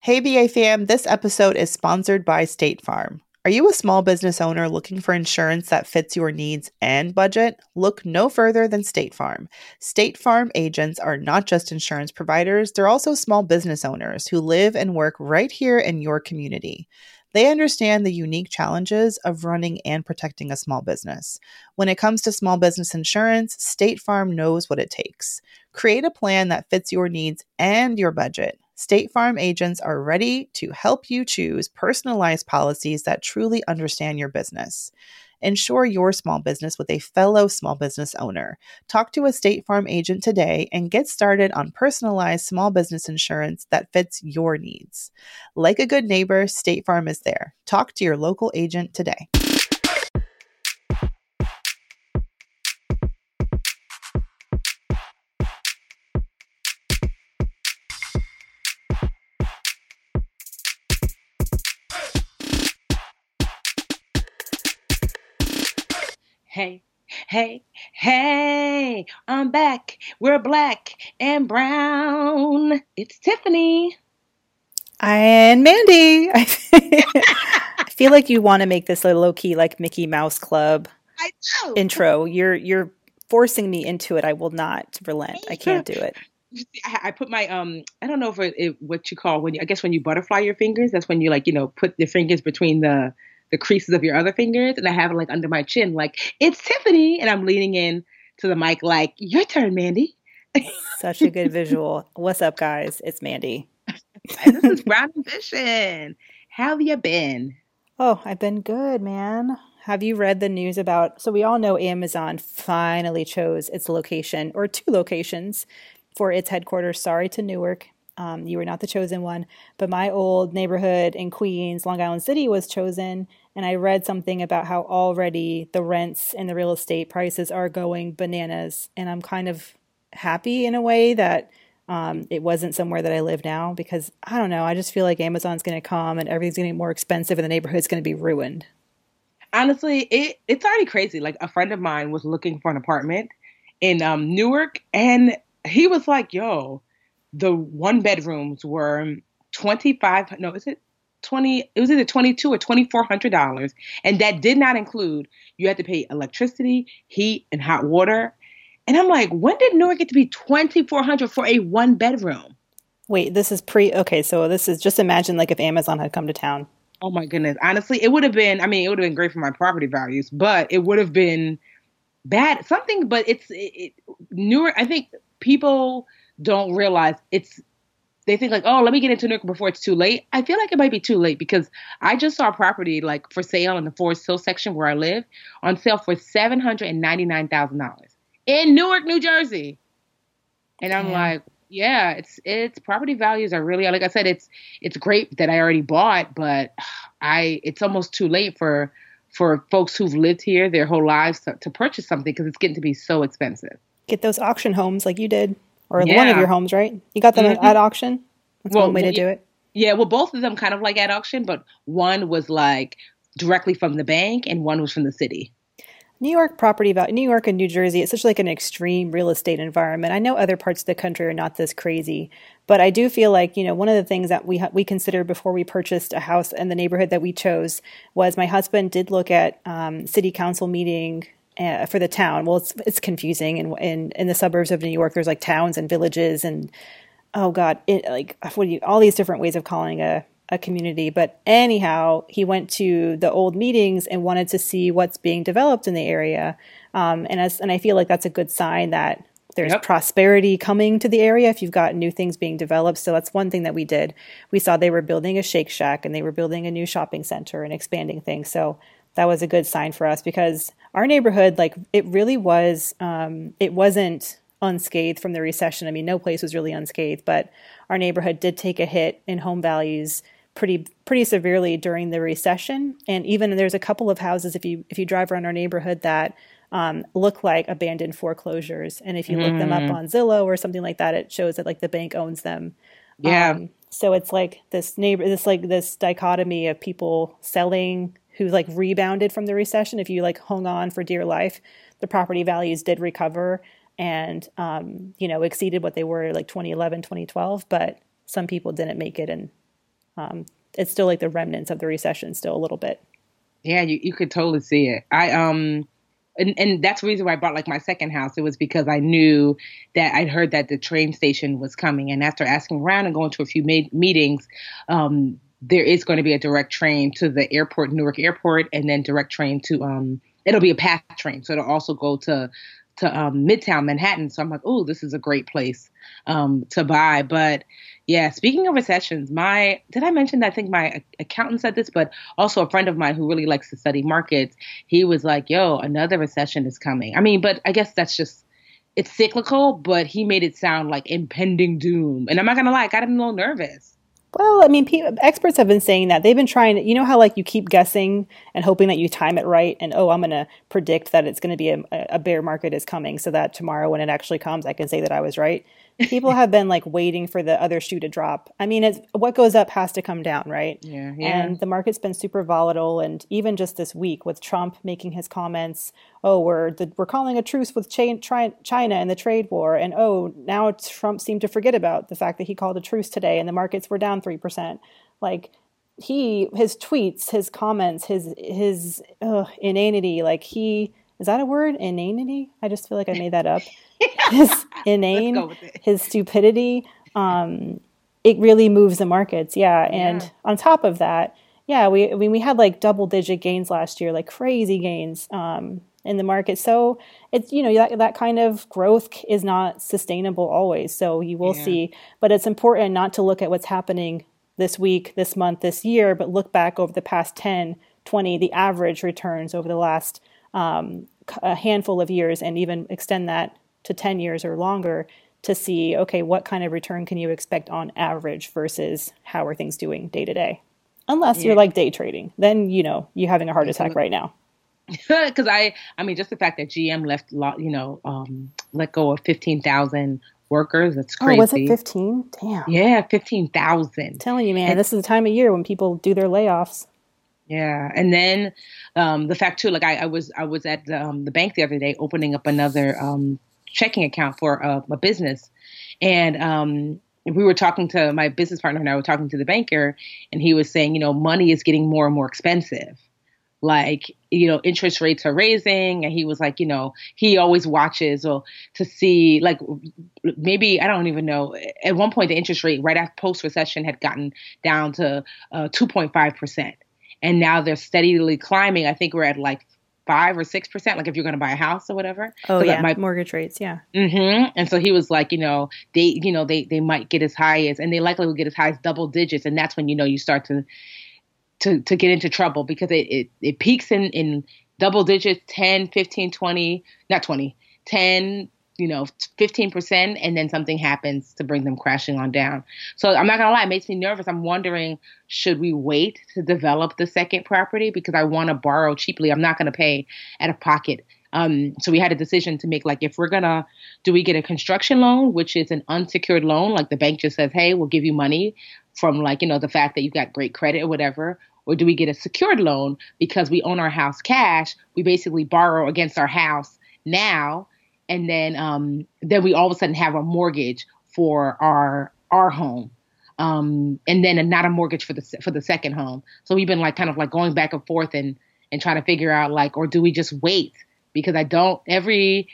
Hey, VA fam, this episode is sponsored by State Farm. Are you a small business owner looking for insurance that fits your needs and budget? Look no further than State Farm. State Farm agents are not just insurance providers, they're also small business owners who live and work right here in your community. They understand the unique challenges of running and protecting a small business. When it comes to small business insurance, State Farm knows what it takes. Create a plan that fits your needs and your budget. State Farm agents are ready to help you choose personalized policies that truly understand your business. Insure your small business with a fellow small business owner. Talk to a State Farm agent today and get started on personalized small business insurance that fits your needs. Like a good neighbor, State Farm is there. Talk to your local agent today. Hey, hey, hey, I'm back. We're black and brown. It's Tiffany. And Mandy. I feel like you want to make this a low-key like Mickey Mouse Club I know. intro. You're forcing me into it. I will not relent. I can't do it. I put my I don't know if what you call when you, I guess when you butterfly your fingers, that's when you put your fingers between the creases of your other fingers, and I have it like under my chin, like it's Tiffany, and I'm leaning in to the mic like your turn, Mandy. Such a good visual. What's up, guys? It's Mandy. And this is Brown Ambition. How have you been? Oh, I've been good, man. Have you read the news about, so we all know Amazon finally chose its location, or two locations, for its headquarters. Sorry to Newark. You were not the chosen one, but my old neighborhood in Queens, Long Island City was chosen. And I read something about how already the rents and the real estate prices are going bananas. And I'm kind of happy in a way that it wasn't somewhere that I live now, because I don't know. I just feel like Amazon's going to come and everything's going to get more expensive and the neighborhood's going to be ruined. Honestly, it's already crazy. Like a friend of mine was looking for an apartment in Newark, and he was like, yo, the one bedrooms were 25. No, is it 20? It was either 22 or $2,400, and that did not include you had to pay electricity, heat, and hot water. And I'm like, when did Newark get to be 2,400 for a one bedroom? Wait, this is okay, so this is just imagine like if Amazon had come to town. Oh my goodness. Honestly, it would have been, it would have been great for my property values, but it would have been bad. Something, but Newark, I think people don't realize they think like, oh, let me get into Newark before it's too late. I feel like it might be too late, because I just saw a property like for sale in the Forest Hill section where I live on sale for $799,000 in Newark, New Jersey. And I'm like, yeah, it's property values are really, like I said, it's great that I already bought, but it's almost too late for folks who've lived here their whole lives to purchase something, because it's getting to be so expensive. Get those auction homes like you did, or one of your homes, right? You got them at auction? That's one way to do it. Yeah, well, both of them kind of like at auction, but one was like directly from the bank and one was from the city. New York property value, New York and New Jersey, it's such like an extreme real estate environment. I know other parts of the country are not this crazy, but I do feel like, one of the things that we considered before we purchased a house in the neighborhood that we chose was my husband did look at city council meeting for the town. Well, it's confusing. And in the suburbs of New York, there's like towns and villages and, oh God, all these different ways of calling a community. But anyhow, he went to the old meetings and wanted to see what's being developed in the area. And I feel like that's a good sign that there's prosperity coming to the area if you've got new things being developed. So that's one thing that we did. We saw they were building a Shake Shack and they were building a new shopping center and expanding things. So that was a good sign for us, because our neighborhood, like it really was, it wasn't unscathed from the recession. No place was really unscathed, but our neighborhood did take a hit in home values pretty severely during the recession. And even there's a couple of houses, if you drive around our neighborhood, that look like abandoned foreclosures. And if you look them up on Zillow or something like that, it shows that like the bank owns them. Yeah. So it's like this dichotomy of people selling who like rebounded from the recession. If you like hung on for dear life, the property values did recover and, exceeded what they were like 2011, 2012, but some people didn't make it. And it's still like the remnants of the recession still a little bit. Yeah, you could totally see it. And that's the reason why I bought like my second house. It was because I knew that I'd heard that the train station was coming, and after asking around and going to a few meetings, there is going to be a direct train to the airport, Newark Airport, and then direct train to it'll be a PATH train, so it'll also go to Midtown Manhattan. So I'm like, oh, this is a great place to buy. But yeah, speaking of recessions, did I mention that I think my accountant said this, but also a friend of mine who really likes to study markets, he was like, yo, another recession is coming. I mean, but I guess that's just, it's cyclical, but he made it sound like impending doom. And I'm not going to lie, I got him a little nervous. Well, I mean, experts have been saying that they've been trying to, you know how like you keep guessing and hoping that you time it right, and oh, I'm going to predict that it's going to be a bear market is coming, so that tomorrow when it actually comes, I can say that I was right. People have been like waiting for the other shoe to drop. I mean, what goes up has to come down, right? Yeah. And the market's been super volatile, and even just this week with Trump making his comments, oh, we're calling a truce with China and the trade war, and oh, now Trump seemed to forget about the fact that he called a truce today, and the markets were down 3%. Like his tweets, his comments, his inanity, like is that a word? Inanity? I just feel like I made that up. His inane, his stupidity, it really moves the markets. Yeah. And on top of that, yeah, we had like double digit gains last year, like crazy gains in the market. So it's, that kind of growth is not sustainable always. So you will see, but it's important not to look at what's happening this week, this month, this year, but look back over the past 10, 20, the average returns over the last a handful of years, and even extend that to 10 years or longer to see, okay, what kind of return can you expect on average versus how are things doing day to day? Unless you're like day trading, then, you're having a heart attack right now. Because I mean, just the fact that GM let go of 15,000 workers, that's crazy. Oh, was it 15? Damn. Yeah, 15,000. Telling you, man, this is the time of year when people do their layoffs. Yeah, and then the fact too, like I was at the bank the other day opening up another checking account for a business, and we were talking to my business partner and I were talking to the banker, and he was saying, money is getting more and more expensive. Like, interest rates are raising, and he was like, he always watches to see, like, maybe, I don't even know. At one point, the interest rate right after post-recession had gotten down to 2.5%. And now they're steadily climbing. I think we're at like 5 or 6%, like if you're going to buy a house or whatever. Oh, yeah, mortgage rates, yeah. Mm-hmm. And so he was like, they might get as high as, and they likely will get as high as double digits. And that's when, you start to get into trouble, because it peaks in double digits, 10, 15, 20, not 20, 10, 15%, and then something happens to bring them crashing on down. So I'm not gonna lie, it makes me nervous. I'm wondering, should we wait to develop the second property? Because I want to borrow cheaply. I'm not gonna pay out of pocket. So we had a decision to make, like, if we're do we get a construction loan, which is an unsecured loan, like the bank just says, hey, we'll give you money from, like, the fact that you've got great credit or whatever, or do we get a secured loan because we own our house cash? We basically borrow against our house now, and then we all of a sudden have a mortgage for our home, and then not a mortgage for the second home. So we've been like kind of like going back and forth and trying to figure out, like, or do we just wait? Because I don't, every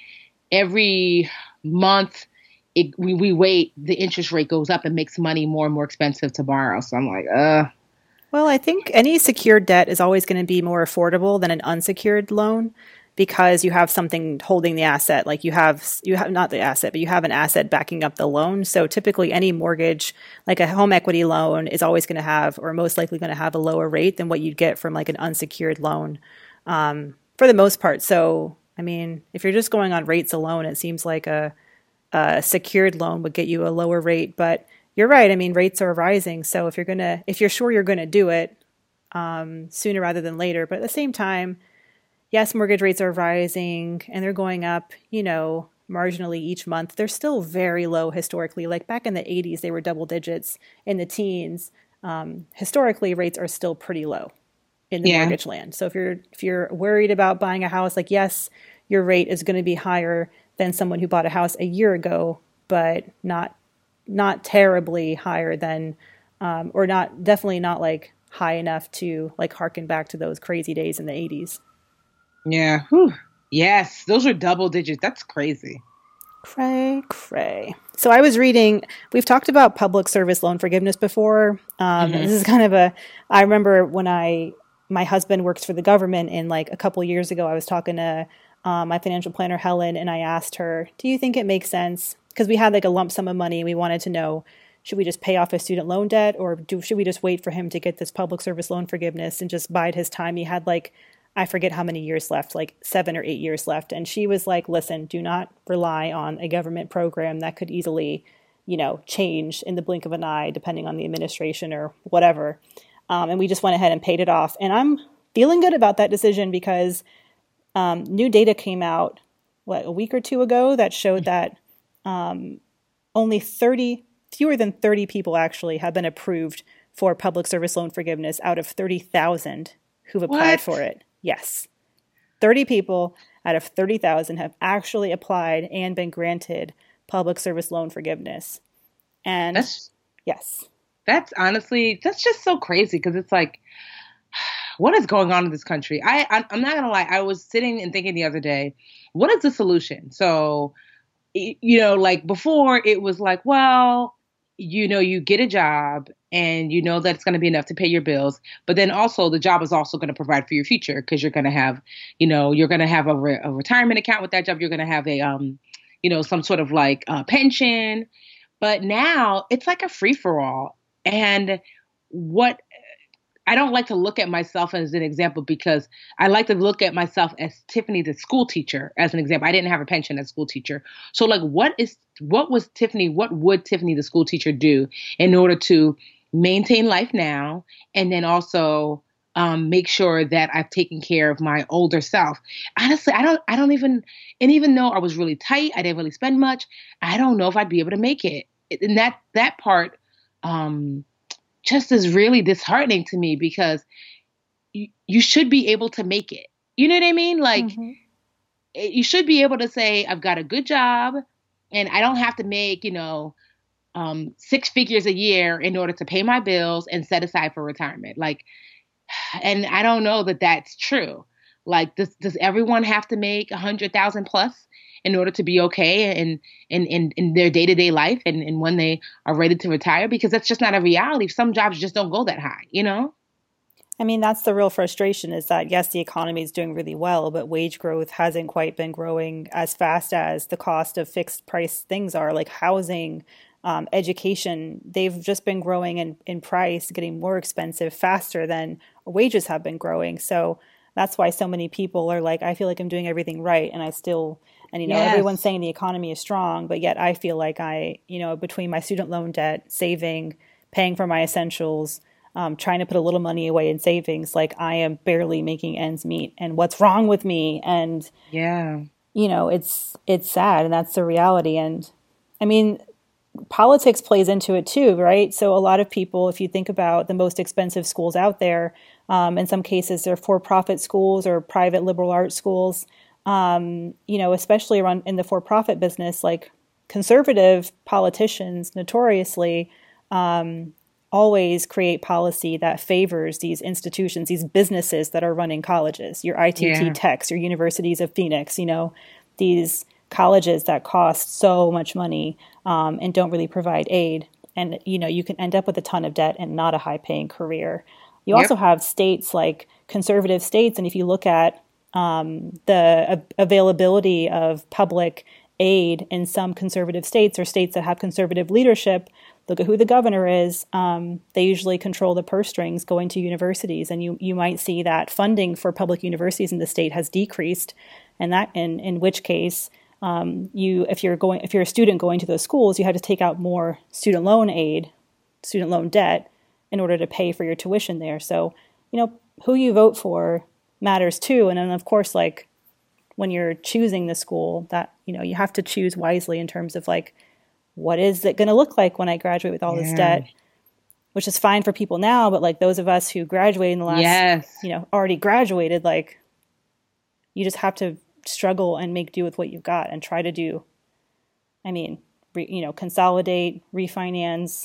month we wait, the interest rate goes up and makes money more and more expensive to borrow. So I'm like, Well, I think any secured debt is always going to be more affordable than an unsecured loan, because you have something holding the asset. Like you have not the asset, but you have an asset backing up the loan. So typically any mortgage, like a home equity loan, is always going to have, or most likely going to have, a lower rate than what you'd get from like an unsecured loan, for the most part. So, I mean, if you're just going on rates alone, it seems like a secured loan would get you a lower rate. But you're right. I mean, rates are rising. So if you're sure you're going to do it sooner rather than later, but at the same time, yes, mortgage rates are rising and they're going up, marginally each month. They're still very low historically. Like back in the 80s, they were double digits. In the teens, historically, rates are still pretty low in the mortgage land. So if you're worried about buying a house, like, yes, your rate is going to be higher than someone who bought a house a year ago, but not terribly higher than or not, definitely not like high enough to like harken back to those crazy days in the 80s. Yeah. Whew. Yes, those are double digits. That's crazy. Cray, cray. So I was reading, we've talked about public service loan forgiveness before. Hmm. This is kind of I remember when my husband works for the government, and like a couple years ago, I was talking to my financial planner, Helen, and I asked her, do you think it makes sense? Because we had like a lump sum of money and we wanted to know, should we just pay off his student loan debt, or should we just wait for him to get this public service loan forgiveness and just bide his time? He had like, I forget how many years left, like 7 or 8 years left. And she was like, listen, do not rely on a government program that could easily, change in the blink of an eye, depending on the administration or whatever. And we just went ahead and paid it off. And I'm feeling good about that decision because new data came out, a week or two ago that showed that only fewer than 30 people actually have been approved for public service loan forgiveness out of 30,000 who've applied What? for it. Yes. 30 people out of 30,000 have actually applied and been granted public service loan forgiveness. And That's yes. that's honestly that's just so crazy because it's like, what is going on in this country? I'm not gonna lie. I was sitting and thinking the other day, what is the solution? So, like before, it was like, well, you get a job and you know that it's going to be enough to pay your bills, but then also the job is also going to provide for your future because you're going to have, you're going to have a retirement account with that job. You're going to have a, some sort of like pension. But now it's like a free for all. And what I don't like to look at myself as an example because I like to look at myself as Tiffany, the school teacher, as an example. I didn't have a pension as a school teacher. So like, what would Tiffany, the school teacher, do in order to maintain life now? And then also make sure that I've taken care of my older self. Honestly, I don't even, and even though I was really tight, I didn't really spend much. I don't know if I'd be able to make it. And that part, just is really disheartening to me because you should be able to make it. You know what I mean? Like Mm-hmm. you should be able to say, I've got a good job and I don't have to make, 6 figures a year in order to pay my bills and set aside for retirement. Like, and I don't know that that's true. Like, does everyone have to make 100,000 plus in order to be okay in their day to day life and when they are ready to retire? Because that's just not a reality. Some jobs just don't go that high. I mean, that's the real frustration is that, yes, the economy is doing really well, but wage growth hasn't quite been growing as fast as the cost of fixed price things are, like housing, education. They've just been growing in price, getting more expensive faster than wages have been growing. So that's why so many people are like, I feel like I'm doing everything right. Everyone's Yes. saying the economy is strong, but yet I feel like between my student loan debt, saving, paying for my essentials, trying to put a little money away in savings, like I am barely making ends meet. And what's wrong with me? And Yeah. it's sad, and that's the reality. And I mean, politics plays into it too, right? So a lot of people, if you think about the most expensive schools out there, in some cases they're for-profit schools or private liberal arts schools. Especially around in the for-profit business, like conservative politicians notoriously always create policy that favors these institutions, these businesses that are running colleges, your ITT Yeah. Techs, your universities of Phoenix, these colleges that cost so much money and don't really provide aid. And, you can end up with a ton of debt and not a high paying career. You also Yep. have states like conservative states. And if you look at the availability of public aid in some conservative states or states that have conservative leadership, look at who the governor is. They usually control the purse strings going to universities, and you might see that funding for public universities in the state has decreased, and that in which case, if you're a student going to those schools, you have to take out more student loan aid, student loan debt, in order to pay for your tuition there. So, who you vote for matters too. And then of course, like when you're choosing the school, that, you have to choose wisely in terms of like, what is it going to look like when I graduate with all this Yeah. debt, which is fine for people now. But like those of us who graduated in the last, Yes. already graduated, like you just have to struggle and make do with what you've got and try to do, consolidate, refinance,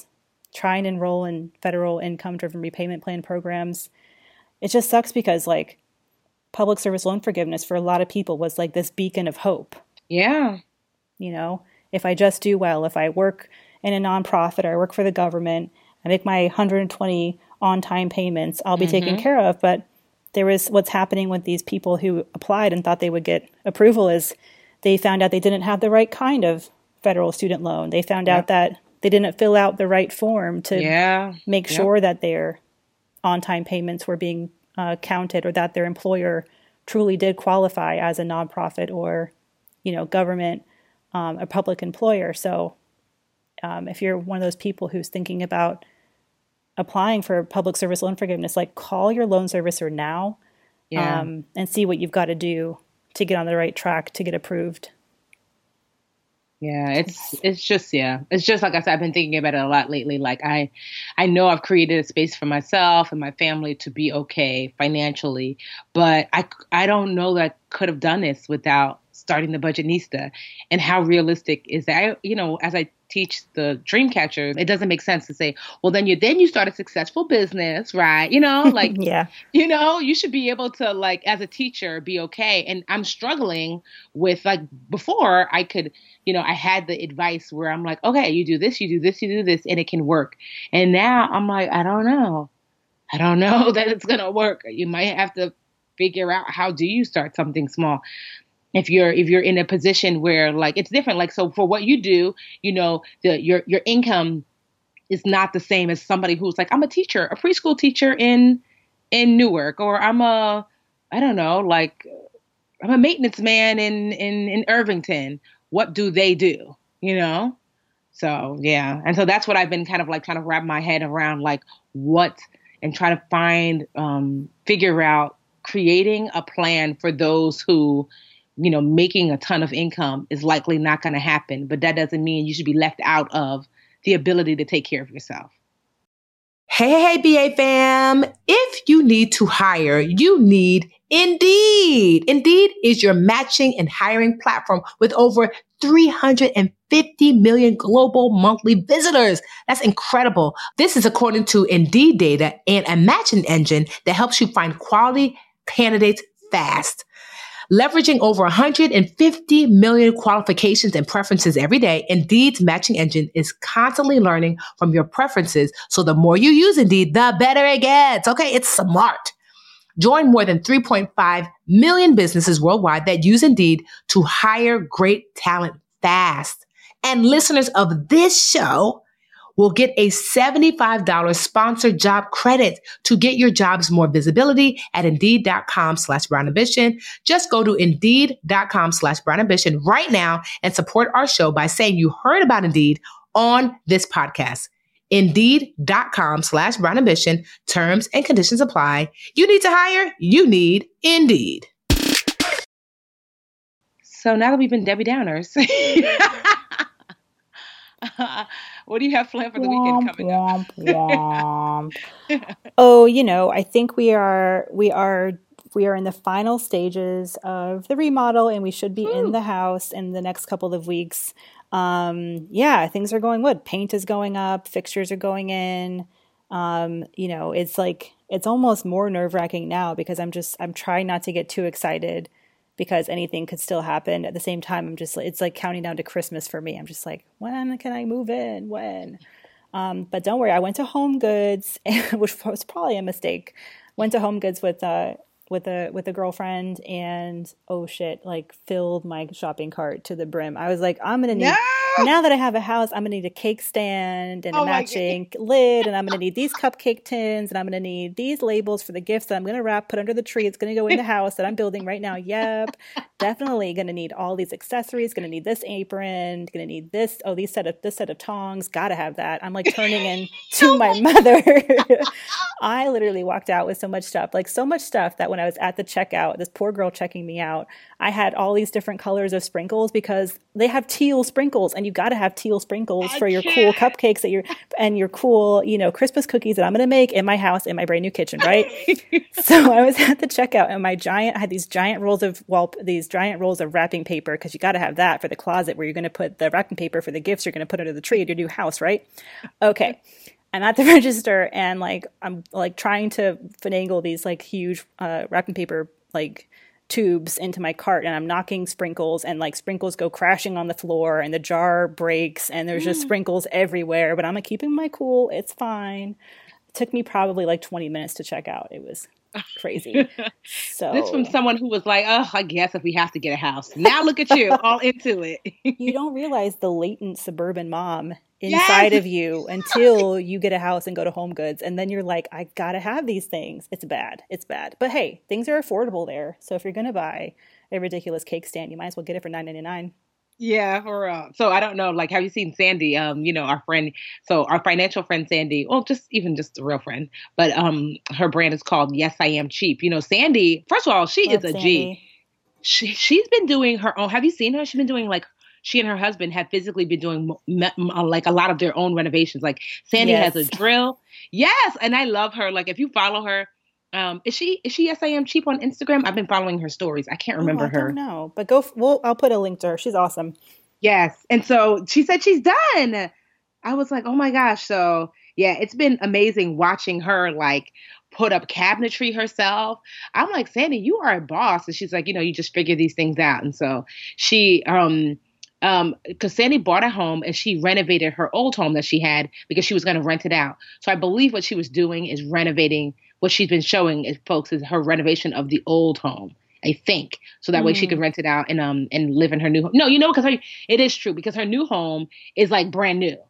try and enroll in federal income-driven repayment plan programs. It just sucks because like public service loan forgiveness for a lot of people was like this beacon of hope. Yeah. You know, if I just do well, if I work in a nonprofit or I work for the government, I make my 120 on-time payments, I'll be taken care of. But there was what's happening with these people who applied and thought they would get approval is they found out they didn't have the right kind of federal student loan. They found out that they didn't fill out the right form to make sure that their on-time payments were being counted, or that their employer truly did qualify as a nonprofit or, you know, government, a public employer. So if you're one of those people who's thinking about applying for public service loan forgiveness, like call your loan servicer now and see what you've got to do to get on the right track to get approved. Yeah, it's just like I said, I've been thinking about it a lot lately. Like I know I've created a space for myself and my family to be okay financially, but I don't know that I could have done this without starting the Budgetnista. And how realistic is that? You know, as I teach the dream catchers, it doesn't make sense to say, well, then you start a successful business, right? You know, like, you know, you should be able to, like, as a teacher, be okay. And I'm struggling with, like, before I could, you know, I had the advice where I'm like, okay, you do this, you do this, you do this, and it can work. And now I'm like, I don't know that it's going to work. You might have to figure out, how do you start something small? If you're in a position where, like, it's different, like, so for what you do, you know, your income is not the same as somebody who's like, I'm a teacher, a preschool teacher in Newark, or I'm a maintenance man in Irvington. What do they do? You know? So, yeah. And so that's what I've been kind of like trying to wrap my head around, like, and try to find, figure out, creating a plan for those who, you know, making a ton of income is likely not going to happen, but that doesn't mean you should be left out of the ability to take care of yourself. Hey, BA fam. If you need to hire, you need Indeed. Indeed is your matching and hiring platform with over 350 million global monthly visitors. That's incredible. This is according to Indeed data and a matching engine that helps you find quality candidates fast. Leveraging over 150 million qualifications and preferences every day, Indeed's matching engine is constantly learning from your preferences. So the more you use Indeed, the better it gets. Okay, it's smart. Join more than 3.5 million businesses worldwide that use Indeed to hire great talent fast. And listeners of this show will get a $75 sponsored job credit to get your jobs more visibility at Indeed.com/BrownAmbition. Just go to Indeed.com/BrownAmbition right now and support our show by saying you heard about Indeed on this podcast. Indeed.com/BrownAmbition. Terms and conditions apply. You need to hire, you need Indeed. So now that we've been Debbie Downers, what do you have planned for the weekend coming up? Oh, you know, I think we are in the final stages of the remodel, and we should be in the house in the next couple of weeks. Things are going good. Paint is going up, fixtures are going in. You know, it's almost more nerve-wracking now because I'm trying not to get too excited because anything could still happen. At the same time, it's like counting down to Christmas for me. I'm just like, when can I move in? When? But don't worry, I went to Home Goods, which was probably a mistake. Went to Home Goods with a girlfriend, and oh shit, like filled my shopping cart to the brim. I was like, I'm gonna need, now that I have a house, I'm gonna need a cake stand and a matching lid, and I'm gonna need these cupcake tins, and I'm gonna need these labels for the gifts that I'm gonna wrap, put under the tree. It's gonna go in the house that I'm building right now. Yep, definitely gonna need all these accessories. Gonna need this apron. Gonna need this. Oh, this set of tongs. Gotta have that. I'm like turning into my mother. I literally walked out with so much stuff that when I was at the checkout, this poor girl checking me out, I had all these different colors of sprinkles because they have teal sprinkles, and you got to have teal sprinkles for your cool cupcakes and your cool, you know, Christmas cookies that I'm going to make in my house in my brand new kitchen, right? So I was at the checkout, and I had these giant rolls of wrapping paper, because you got to have that for the closet where you're going to put the wrapping paper for the gifts you're going to put under the tree at your new house, right? Okay. I'm at the register and like I'm like trying to finagle these like huge wrapping paper like tubes into my cart, and I'm knocking sprinkles, and like sprinkles go crashing on the floor, and the jar breaks, and there's just sprinkles everywhere. But I'm like keeping my cool. It's fine. It took me probably like 20 minutes to check out. It was crazy. So This from someone who was like, oh, I guess if we have to get a house. Now look at you, all into it. you don't realize the latent suburban mom inside of you until you get a house and go to Home Goods, and then you're like, I gotta have these things. It's bad. But hey, things are affordable there. So if you're gonna buy a ridiculous cake stand, you might as well get it for $9.99. Yeah, for real. So I don't know, like, have you seen Sandy? Our friend, so our financial friend Sandy, well, just a real friend, but her brand is called Yes I Am Cheap. Sandy, first of all, she is a G. She's been doing her own. Have you seen her? She's been doing like, she and her husband have physically been doing like a lot of their own renovations. Like Sandy has a drill. Yes, and I love her. Like if you follow her. Is she Yes I Am Cheap on Instagram? I've been following her stories. I can't remember her. I don't know, but I'll put a link to her. She's awesome. Yes. And so she said she's done. I was like, oh my gosh. So yeah, it's been amazing watching her like put up cabinetry herself. I'm like, Sandy, you are a boss. And she's like, you just figure these things out. And so she, because Sandy bought a home and she renovated her old home that she had because she was going to rent it out. So I believe what she was doing is renovating. What she's been showing is folks is her renovation of the old home, I think. So that way she could rent it out and live in her new home. No, because it is true because her new home is like brand new.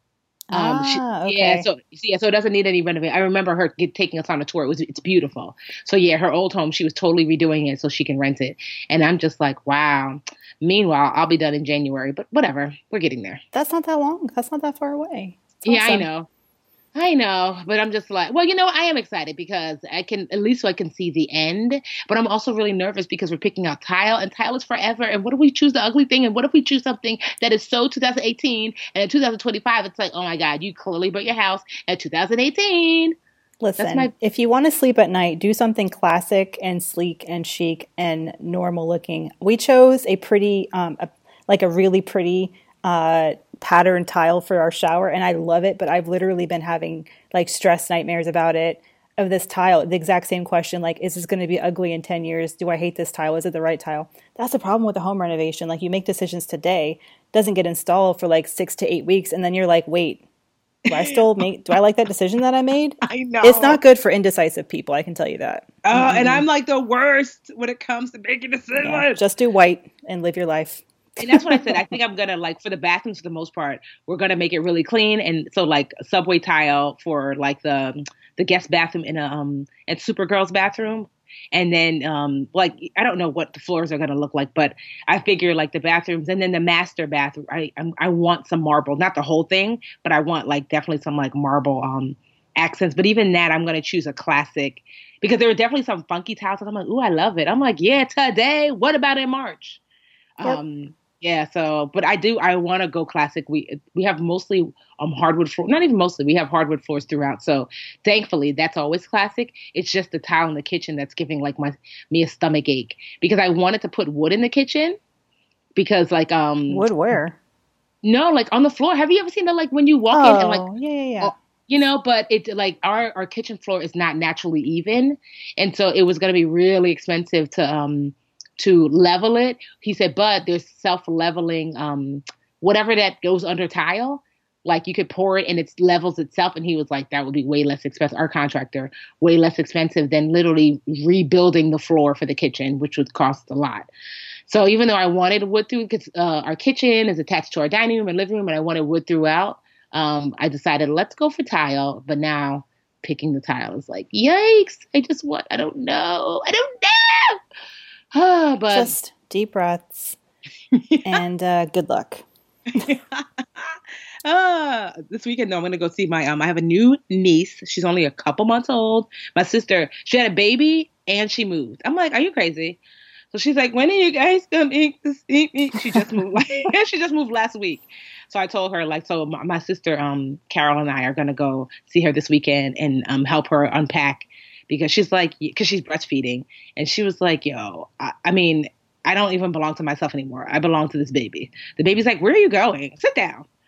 Okay. Yeah, so it doesn't need any renovation. I remember her taking us on a tour. It's beautiful. So yeah, her old home, she was totally redoing it so she can rent it. And I'm just like, wow. Meanwhile, I'll be done in January, but whatever, we're getting there. That's not that long. That's not that far away. Yeah, awesome. I know, but I'm just like, well, I am excited because I can see the end, but I'm also really nervous because we're picking out tile and tile is forever. And what if we choose the ugly thing? And what if we choose something that is so 2018 and in 2025, it's like, oh my God, you clearly built your house at 2018. Listen, if you want to sleep at night, do something classic and sleek and chic and normal looking. We chose a pretty, a really pretty, pattern tile for our shower, and I love it, but I've literally been having like stress nightmares about it, of this tile. The exact same question, like, is this going to be ugly in 10 years? Do I hate this tile? Is it the right tile? That's the problem with a home renovation. Like, you make decisions today, doesn't get installed for like 6 to 8 weeks, and then you're like, wait, do I like that decision that I made? I know. It's not good for indecisive people, I can tell you that. And I'm like the worst when it comes to making decisions. Yeah, just do white and live your life. And that's what I said. I think I'm going to, like, for the bathrooms, for the most part, we're going to make it really clean. And so, like, subway tile for, like, the guest bathroom in at Supergirl's bathroom. And then, I don't know what the floors are going to look like, but I figure, like, the bathrooms and then the master bathroom, I want some marble. Not the whole thing, but I want, like, definitely some, like, marble accents. But even that, I'm going to choose a classic because there were definitely some funky tiles. And I'm like, ooh, I love it. I'm like, yeah, today. What about in March? Yeah, so, but I want to go classic. We have mostly hardwood floor, not even mostly, we have hardwood floors throughout. So thankfully that's always classic. It's just the tile in the kitchen that's giving like me a stomach ache because I wanted to put wood in the kitchen because like, wood where? No, like on the floor. Have you ever seen that? Like when you walk in and like, yeah. But it's like our kitchen floor is not naturally even. And so it was going to be really expensive to level it. He said, but there's self-leveling, whatever that goes under tile, like you could pour it and it levels itself. And he was like, that would be way less expensive. Our contractor, way less expensive than literally rebuilding the floor for the kitchen, which would cost a lot. So even though I wanted wood through, because our kitchen is attached to our dining room and living room, and I wanted wood throughout, I decided let's go for tile. But now picking the tile is like, yikes! I don't know. But just deep breaths and good luck. This weekend, though, I'm going to go see my, I have a new niece. She's only a couple months old. My sister, she had a baby and she moved. I'm like, are you crazy? So she's like, when are you guys going to eat? She just moved. She just moved last week. So I told her, like, so my sister, Carol, and I are going to go see her this weekend and help her unpack. Because she's like, because she's breastfeeding. And she was like, yo, I mean, I don't even belong to myself anymore. I belong to this baby. The baby's like, where are you going? Sit down.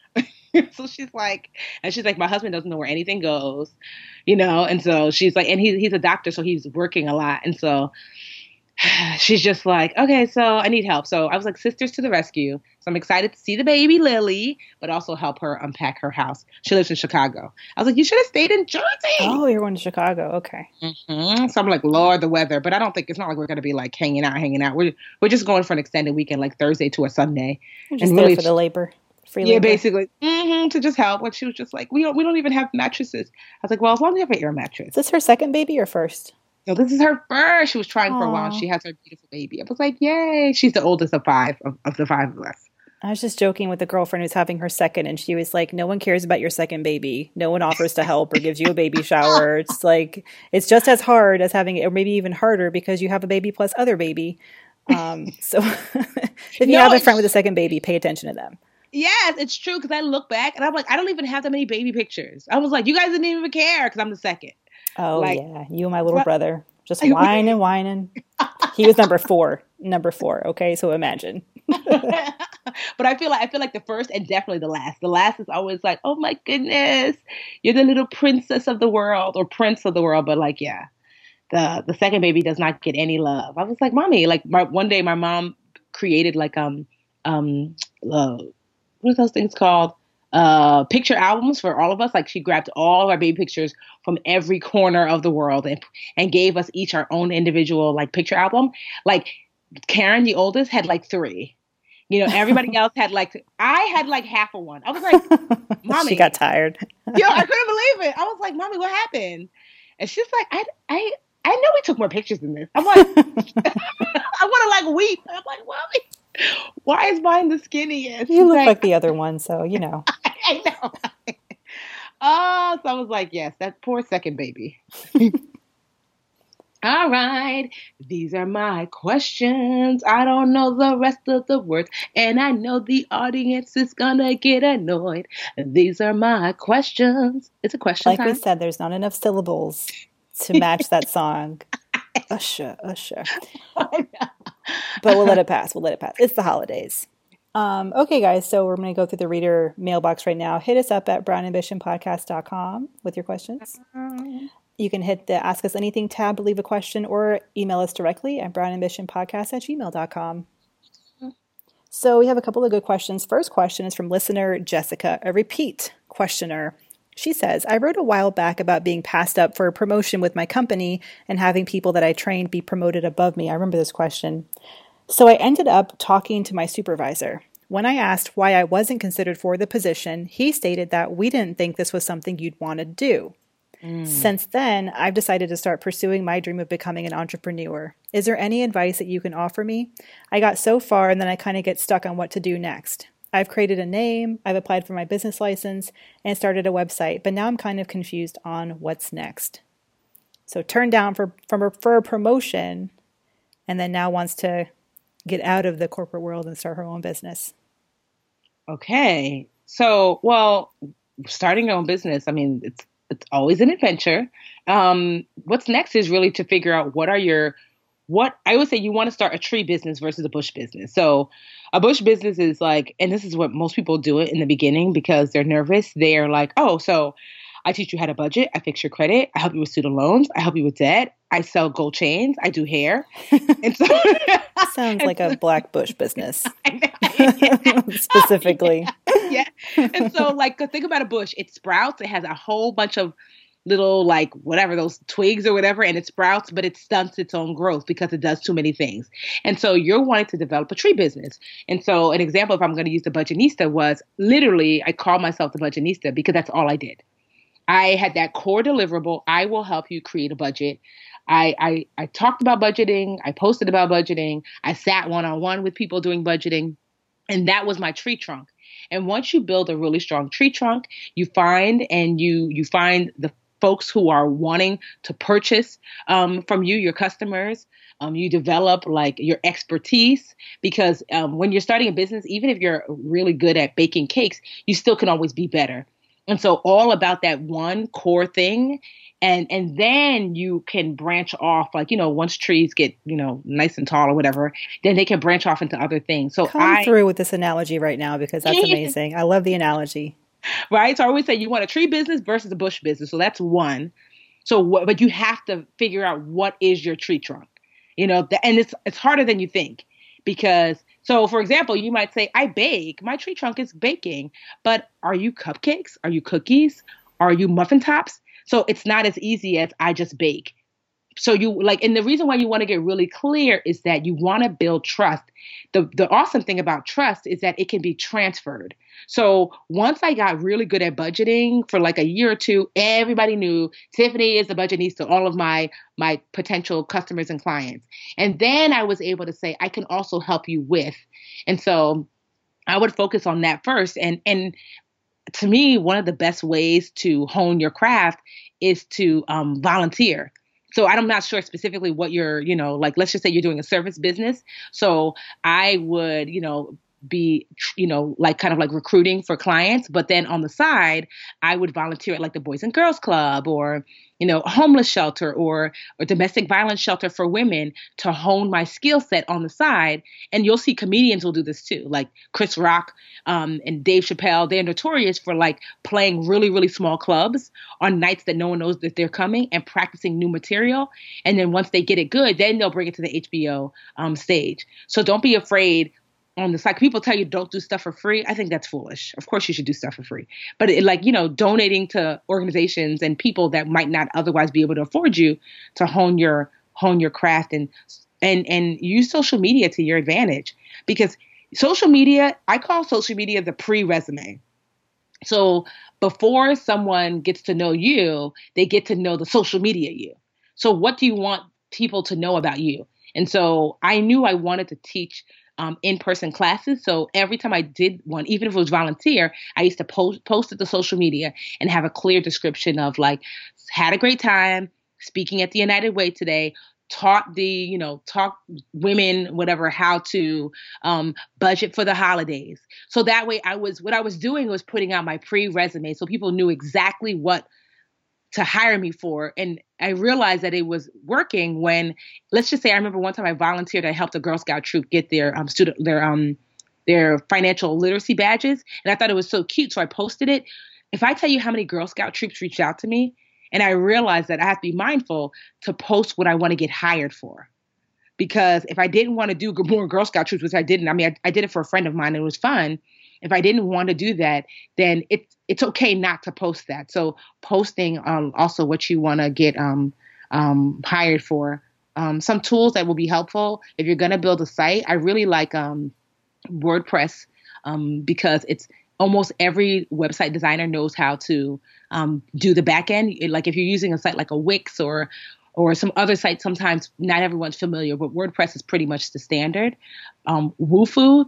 So she's like, my husband doesn't know where anything goes, and so she's like, and he's a doctor, so he's working a lot. And so she's just like, okay, so I need help. So I was like, sisters to the rescue. So I'm excited to see the baby Lily, but also help her unpack her house. She lives in Chicago. I was like, you should have stayed in Jersey. Oh, you're going to Chicago. Okay. Mm-hmm. So I'm like, Lord, the weather. But I don't think, it's not like we're going to be like hanging out. We're just going for an extended weekend, like Thursday to a Sunday. You're just there for the labor. Free labor. Basically. To just help. But she was just like, we don't even have mattresses. I was like, well, as long as you have an air mattress. Is this her second baby or first? No, this is her first. She was trying for a while. And she has her beautiful baby. I was like, yay. She's the oldest of five, of the five of us. I was just joking with a girlfriend who's having her second, and she was like, no one cares about your second baby. No one offers to help or gives you a baby shower. It's like, it's just as hard as having it, or maybe even harder because you have a baby plus other baby. So if you have a friend with a second baby, pay attention to them. Yes, it's true. Because I look back and I'm like, I don't even have that many baby pictures. I was like, you guys didn't even care because I'm the second. Oh, like, yeah. You and my little brother just whining. He was number four. Okay, so imagine. But I feel like the first and definitely the last. The last is always like, oh my goodness, you're the little princess of the world or prince of the world. But like, yeah, the second baby does not get any love. I was like, mommy, like one day my mom created like what are those things called? Picture albums for all of us. Like she grabbed all of our baby pictures from every corner of the world and gave us each our own individual like picture album. Like Karen, the oldest, had like 3. Everybody else had like, I had like half of one. I was like, mommy. She got tired. I couldn't believe it. I was like, mommy, what happened? And she's like, I know we took more pictures than this. I'm like, I want to like weep. I'm like, mommy, why is mine the skinniest? You look like the other one, so I know. Oh, so I was like, yes, that poor second baby. All right, these are my questions. I don't know the rest of the words, and I know the audience is gonna get annoyed. These are my questions. It's a question time. Like we said, there's not enough syllables to match that song. Usher. But we'll let it pass. It's the holidays. Okay, guys, so we're going to go through the reader mailbox right now. Hit us up at brownambitionpodcast.com with your questions. You can hit the Ask Us Anything tab to leave a question or email us directly at brownambitionpodcast@gmail.com. So we have a couple of good questions. First question is from listener Jessica, a repeat questioner. She says, I wrote a while back about being passed up for a promotion with my company and having people that I trained be promoted above me. I remember this question. So I ended up talking to my supervisor. When I asked why I wasn't considered for the position, he stated that we didn't think this was something you'd want to do. Since then, I've decided to start pursuing my dream of becoming an entrepreneur. Is there any advice that you can offer me? I got so far and then I kind of get stuck on what to do next. I've created a name, I've applied for my business license, and started a website, but now I'm kind of confused on what's next. So turned down for a promotion and then now wants to get out of the corporate world and start her own business. Okay. So, well, starting your own business, I mean, it's always an adventure. What's next is really to figure out what I would say you want to start a tree business versus a bush business. So a bush business is like, and this is what most people do it in the beginning because they're nervous. They're like, oh, so I teach you how to budget. I fix your credit. I help you with student loans. I help you with debt. I sell gold chains. I do hair. And so sounds like a black bush business. Specifically. Yeah. And so like, think about a bush. It sprouts. It has a whole bunch of little, like, whatever, those twigs or whatever, and it sprouts, but it stunts its own growth because it does too many things. And so you're wanting to develop a tree business. And so an example, if I'm going to use the Budgetnista, was literally, I call myself the Budgetnista because that's all I did. I had that core deliverable. I will help you create a budget. I talked about budgeting. I posted about budgeting. I sat one-on-one with people doing budgeting. And that was my tree trunk. And once you build a really strong tree trunk, you find the folks who are wanting to purchase from you, your customers. You develop like your expertise because when you're starting a business, even if you're really good at baking cakes, you still can always be better. And so all about that one core thing. And then you can branch off, like, once trees get, nice and tall or whatever, then they can branch off into other things. So Come through with this analogy right now because that's amazing. I love the analogy. right? So I always say you want a tree business versus a bush business. So that's one. But you have to figure out what is your tree trunk, and it's harder than you think because, so for example, you might say, I bake, my tree trunk is baking, but are you cupcakes? Are you cookies? Are you muffin tops? So it's not as easy as I just bake. So and the reason why you want to get really clear is that you want to build trust. The awesome thing about trust is that it can be transferred. So once I got really good at budgeting for like a year or two, everybody knew Tiffany is the budgetista to all of my potential customers and clients. And then I was able to say, I can also help you with. And so I would focus on that first. And to me, one of the best ways to hone your craft is to volunteer. So I'm not sure specifically what you're, let's just say you're doing a service business. So I would, be, kind of like recruiting for clients. But then on the side, I would volunteer at like the Boys and Girls Club or, a homeless shelter or domestic violence shelter for women to hone my skill set on the side. And you'll see comedians will do this too, like Chris Rock and Dave Chappelle. They're notorious for like playing really, really small clubs on nights that no one knows that they're coming and practicing new material. And then once they get it good, then they'll bring it to the HBO stage. So don't be afraid. On the side, people tell you don't do stuff for free. I think that's foolish. Of course you should do stuff for free. But donating to organizations and people that might not otherwise be able to afford you to hone your craft and use social media to your advantage. Because social media, I call social media the pre-resume. So before someone gets to know you, they get to know the social media you. So what do you want people to know about you? And so I knew I wanted to teach in-person classes. So every time I did one, even if it was volunteer, I used to post it to social media and have a clear description of like, had a great time speaking at the United Way today, taught women, whatever, how to budget for the holidays. So that way what I was doing was putting out my pre-resume so people knew exactly what to hire me for. And I realized that it was working when, let's just say, I remember one time I volunteered. I helped a Girl Scout troop get their financial literacy badges. And I thought it was so cute. So I posted it. If I tell you how many Girl Scout troops reached out to me, and I realized that I have to be mindful to post what I want to get hired for. Because if I didn't want to do more Girl Scout troops, which I didn't, I did it for a friend of mine and it was fun. If I didn't want to do that, then it's okay not to post that. So posting also what you want to get hired for. Some tools that will be helpful if you're going to build a site. I really like WordPress because it's almost every website designer knows how to do the back end. Like if you're using a site like a Wix or some other sites, sometimes not everyone's familiar, but WordPress is pretty much the standard. Wufoo,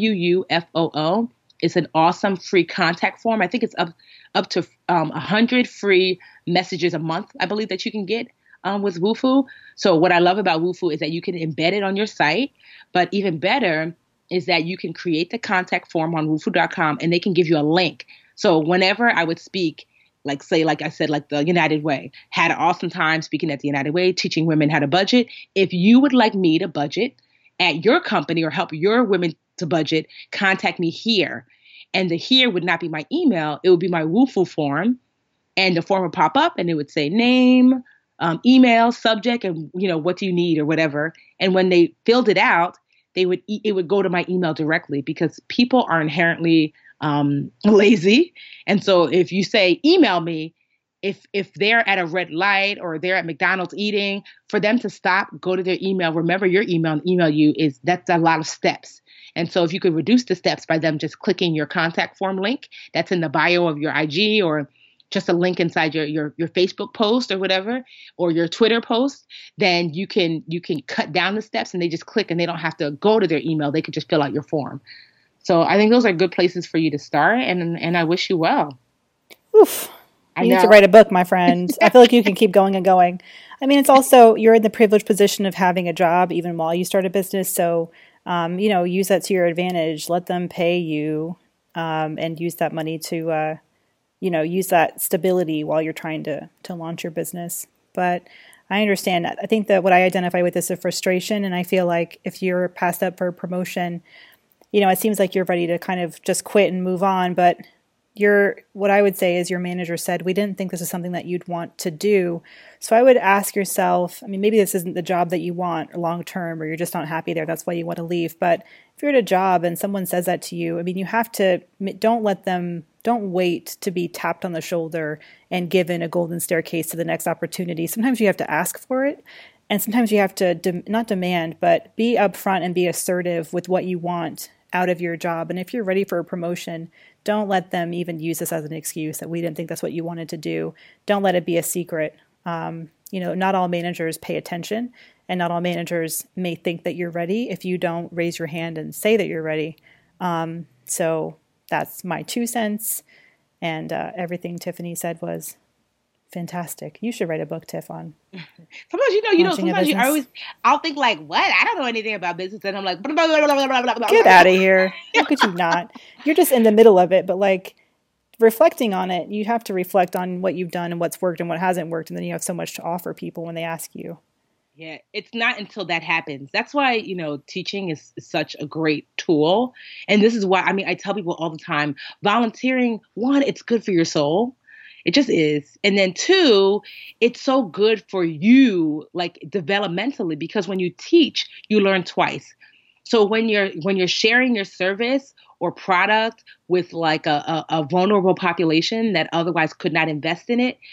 WUFOO, is an awesome free contact form. I think it's up to 100 free messages a month, I believe, that you can get with Wufoo. So what I love about Wufoo is that you can embed it on your site, but even better is that you can create the contact form on wufoo.com and they can give you a link. So whenever I would speak, like I said, like the United Way, had an awesome time speaking at the United Way, teaching women how to budget. If you would like me to budget at your company or help your women to budget, contact me here. And the here would not be my email. It would be my Wufoo form. And the form would pop up and it would say name, email, subject, and what do you need or whatever. And when they filled it out, it would go to my email directly because people are inherently lazy. And so if you say email me, if they're at a red light or they're at McDonald's eating, for them to stop, go to their email, remember your email and email you, that's a lot of steps. And so if you could reduce the steps by them just clicking your contact form link that's in the bio of your IG or just a link inside your Facebook post or whatever, or your Twitter post, then you can cut down the steps and they just click and they don't have to go to their email. They could just fill out your form. So I think those are good places for you to start. And I wish you well. Oof. You need to write a book, my friend. I feel like you can keep going and going. I mean, it's also, you're in the privileged position of having a job even while you start a business. So, use that to your advantage. Let them pay you and use that money to, use that stability while you're trying to launch your business. But I understand. I think that what I identify with is a frustration. And I feel like if you're passed up for a promotion, it seems like you're ready to kind of just quit and move on. But what I would say is your manager said, we didn't think this is something that you'd want to do. So I would ask yourself, I mean, maybe this isn't the job that you want long term, or you're just not happy there. That's why you want to leave. But if you're at a job and someone says that to you, I mean, you have to, don't wait to be tapped on the shoulder and given a golden staircase to the next opportunity. Sometimes you have to ask for it. And sometimes you have to not demand, but be upfront and be assertive with what you want out of your job. And if you're ready for a promotion, don't let them even use this as an excuse that we didn't think that's what you wanted to do. Don't let it be a secret. Not all managers pay attention, and not all managers may think that you're ready if you don't raise your hand and say that you're ready. So that's my 2 cents. And everything Tiffany said was fantastic. You should write a book, Tiff, on. Sometimes I'll think like, what? I don't know anything about business. And I'm like, blah, blah, blah, blah, blah, blah. Get out of here. How could you not? You're just in the middle of it, but like reflecting on it, you have to reflect on what you've done and what's worked and what hasn't worked. And then you have so much to offer people when they ask you. Yeah, it's not until that happens. That's why, teaching is such a great tool. And this is why, I tell people all the time, volunteering, 1, it's good for your soul. It just is. And then 2, it's so good for you, like developmentally, because when you teach, you learn twice. So when you're sharing your service or product with like a vulnerable population that otherwise could not invest in it,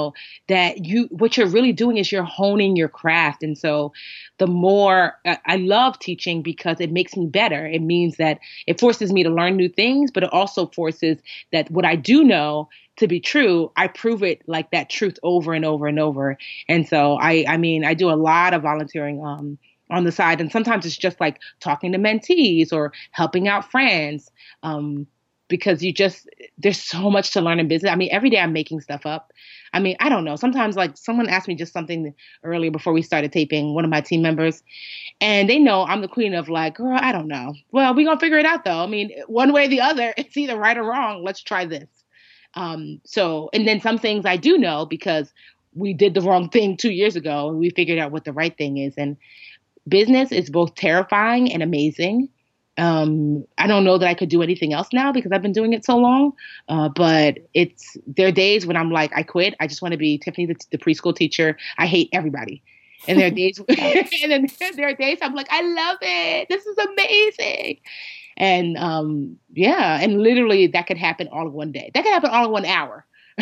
what you're really doing is you're honing your craft. And so the more I love teaching because it makes me better. It means that it forces me to learn new things, but it also forces that what I do know to be true, I prove it like that truth over and over and over. And so I do a lot of volunteering on the side. And sometimes it's just like talking to mentees or helping out friends because there's so much to learn in business. Every day I'm making stuff up. I don't know. Sometimes like someone asked me just something earlier before we started taping, one of my team members, and they know I'm the queen of like, girl, I don't know. Well, we're going to figure it out though. One way or the other, it's either right or wrong. Let's try this. And then some things I do know because we did the wrong thing 2 years ago and we figured out what the right thing is. And business is both terrifying and amazing. I don't know that I could do anything else now because I've been doing it so long. But there are days when I'm like, I quit. I just want to be Tiffany, the preschool teacher. I hate everybody. And there are days, and then there are days I'm like, I love it. This is amazing. And and literally that could happen all in one day. That could happen all in 1 hour.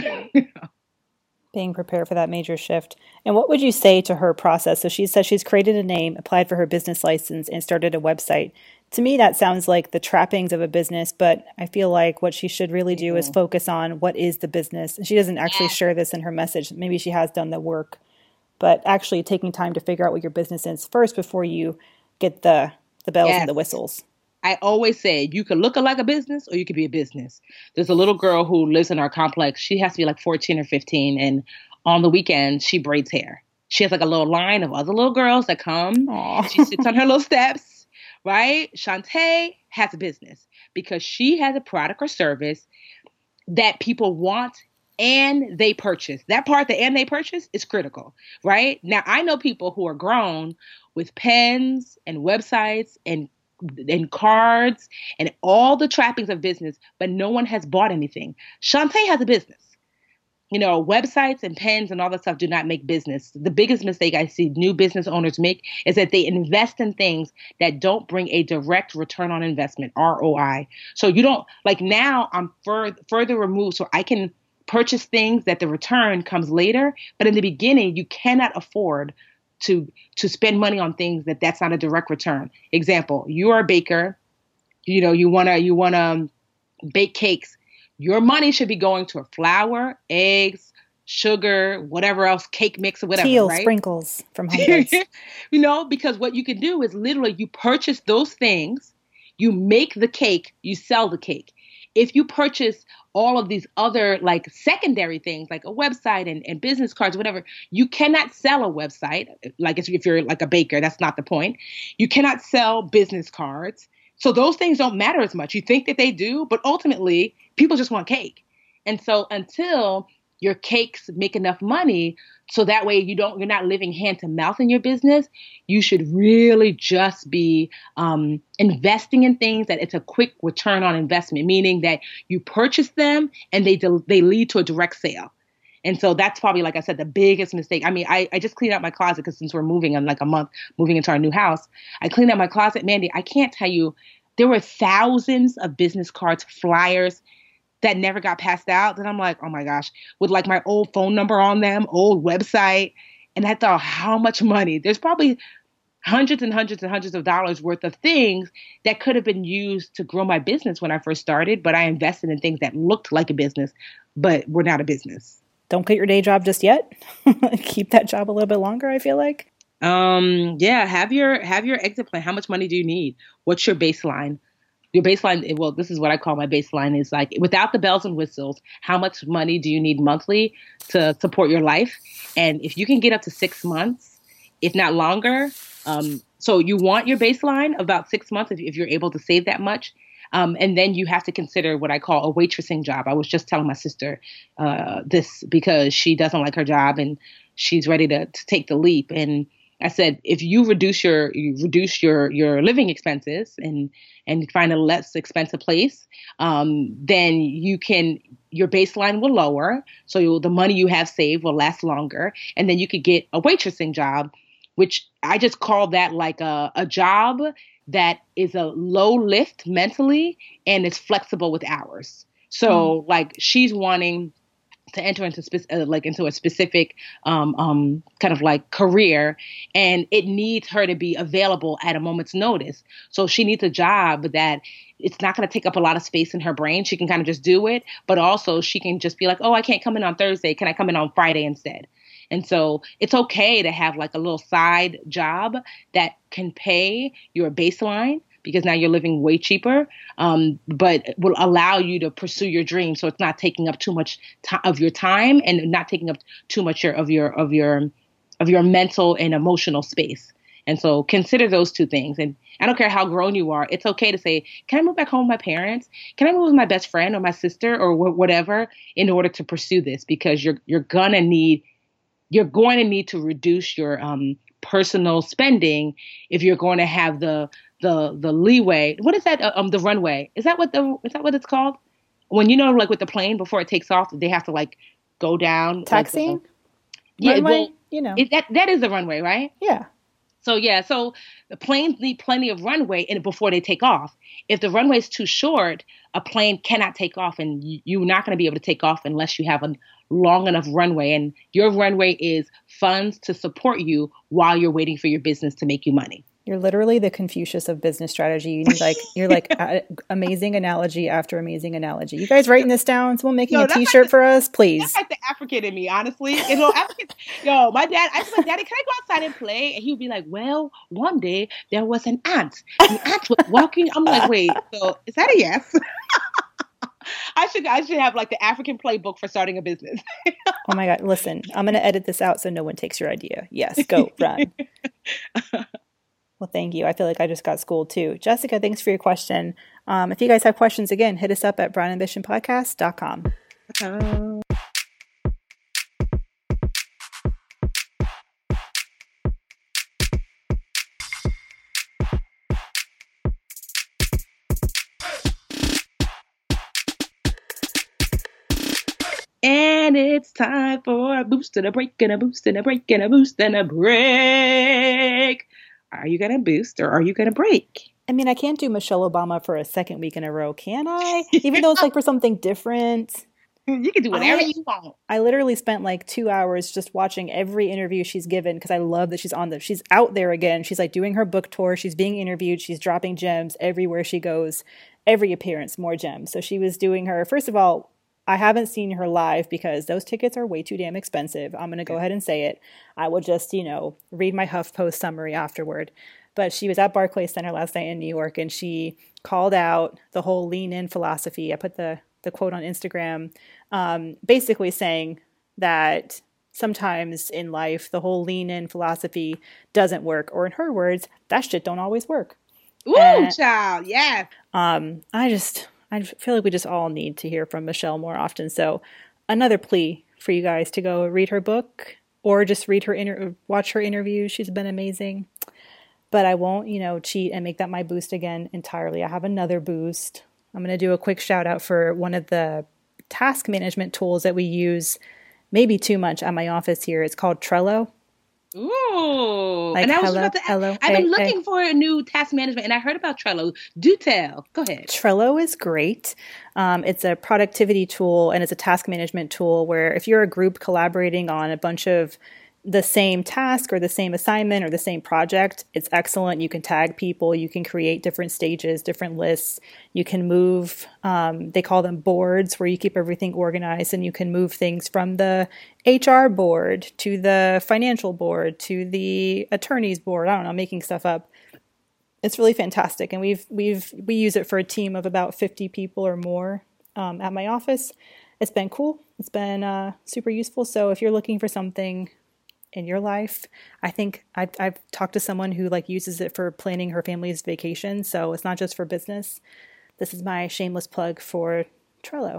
Being prepared for that major shift. And what would you say to her process? So she says she's created a name, applied for her business license, and started a website. To me, that sounds like the trappings of a business, but I feel like what she should really do is focus on what is the business. And she doesn't actually share this in her message. Maybe she has done the work, but actually taking time to figure out what your business is first before you get the bells and the whistles. I always say you could look like a business or you could be a business. There's a little girl who lives in our complex. She has to be like 14 or 15. And on the weekends, she braids hair. She has like a little line of other little girls that come. Aww. She sits on her little steps, right? Shantae has a business because she has a product or service that people want and they purchase. That part, the and they purchase, is critical, right? Now, I know people who are grown with pens and websites and cards and all the trappings of business, but no one has bought anything. Shantae has a business. Websites and pens and all that stuff do not make business. The biggest mistake I see new business owners make is that they invest in things that don't bring a direct return on investment, ROI. So you don't, like now I'm further removed so I can purchase things that the return comes later. But in the beginning, you cannot afford to spend money on things that's not a direct return. Example, you are a baker, you want to bake cakes. Your money should be going to flour, eggs, sugar, whatever else, cake mix or whatever, Teal right? Sprinkles from Home Goods. Because what you can do is literally you purchase those things, you make the cake, you sell the cake. If you purchase all of these other like secondary things like a website and business cards, whatever, you cannot sell a website. Like if you're like a baker, that's not the point. You cannot sell business cards. So those things don't matter as much. You think that they do, but ultimately people just want cake. And so until your cakes make enough money So that way you're not living hand to mouth in your business. You should really just be investing in things that it's a quick return on investment, meaning that you purchase them and they lead to a direct sale. And so that's probably, like I said, the biggest mistake. I mean, I just cleaned out my closet because since we're moving in like a month, moving into our new house, I cleaned out my closet. Mandy, I can't tell you, there were thousands of business cards, flyers that never got passed out. Then I'm like, oh my gosh, with like my old phone number on them, old website. And I thought, how much money? There's probably hundreds and hundreds and hundreds of dollars worth of things that could have been used to grow my business when I first started. But I invested in things that looked like a business, but were not a business. Don't quit your day job just yet. Keep that job a little bit longer, I feel like. Yeah, have your exit plan. How much money do you need? What's your baseline? Your baseline, well, this is what I call my baseline, is like, without the bells and whistles, how much money do you need monthly to support your life? And if you can get up to 6 months, if not longer, so you want your baseline of about 6 months if you're able to save that much. And then you have to consider what I call a waitressing job. I was just telling my sister this because she doesn't like her job and she's ready to take the leap. And I said, if you reduce your living expenses and find a less expensive place, then your baseline will lower. So the money you have saved will last longer. And then you could get a waitressing job, which I just call that like a job that is a low lift mentally and is flexible with hours. So like she's wanting to enter into a specific kind of like career, and it needs her to be available at a moment's notice. So she needs a job that it's not going to take up a lot of space in her brain. She can kind of just do it, but also she can just be like, oh, I can't come in on Thursday. Can I come in on Friday instead? And so it's okay to have like a little side job that can pay your baseline, because now you're living way cheaper, but will allow you to pursue your dream. So it's not taking up too much of your time and not taking up too much of your mental and emotional space. And so consider those two things. And I don't care how grown you are. It's okay to say, can I move back home with my parents? Can I move with my best friend or my sister or whatever in order to pursue this? Because you're going to need to reduce your personal spending if you're going to have the leeway. What is that? The runway. Is that what it's called? When like with the plane before it takes off, they have to like go down. Taxiing? Yeah, runway, well, that is the runway, right? Yeah. So the planes need plenty of runway before they take off. If the runway is too short, a plane cannot take off, and you're not going to be able to take off unless you have a long enough runway. And your runway is funds to support you while you're waiting for your business to make you money. You're literally the Confucius of business strategy. You're like amazing analogy after amazing analogy. You guys writing this down? Someone making a T-shirt for us, please. That's like the African in me, honestly. My dad. I said, Daddy, can I go outside and play? And he would be like, well, one day there was an ant. The ant was walking. I'm like, wait, so is that a yes? I should have like the African playbook for starting a business. Oh my God. Listen, I'm going to edit this out so no one takes your idea. Yes, go, run. Well, thank you. I feel like I just got schooled too. Jessica, thanks for your question. If you guys have questions, again, hit us up at brownambitionpodcast.com. And it's time for a boost and a break and a boost and a break and a boost and a break. Are you going to boost or are you going to break? I mean, I can't do Michelle Obama for a second week in a row, can I? Even though it's like for something different. You can do whatever you want. I literally spent like 2 hours just watching every interview she's given because I love that she's out there again. She's like doing her book tour. She's being interviewed. She's dropping gems everywhere she goes. Every appearance, more gems. So she was doing first of all, I haven't seen her live because those tickets are way too damn expensive. I'm going to go ahead and say it. I will just, read my HuffPost summary afterward. But she was at Barclays Center last night in New York, and she called out the whole lean in philosophy. I put the quote on Instagram, basically saying that sometimes in life, the whole lean in philosophy doesn't work. Or in her words, that shit don't always work. Ooh, child. Yeah. I feel like we just all need to hear from Michelle more often. So another plea for you guys to go read her book or just watch her interviews. She's been amazing. But I won't, cheat and make that my boost again entirely. I have another boost. I'm going to do a quick shout out for one of the task management tools that we use maybe too much at my office here. It's called Trello. Ooh. Like, and I was hello, about to ask, hello, I've been hey, looking for a new task management, and I heard about Trello. Do tell. Go ahead. Trello is great. It's a productivity tool and it's a task management tool where if you're a group collaborating on a bunch of the same task or the same assignment or the same project, it's excellent. You can tag people. You can create different stages, different lists. You can move, they call them boards, where you keep everything organized, and you can move things from the HR board to the financial board to the attorney's board. I don't know, making stuff up. It's really fantastic. And we use it for a team of about 50 people or more at my office. It's been cool. It's been super useful. So if you're looking for something in your life, I think I've talked to someone who uses it for planning her family's vacation. So it's not just for business. This is my shameless plug for Trello.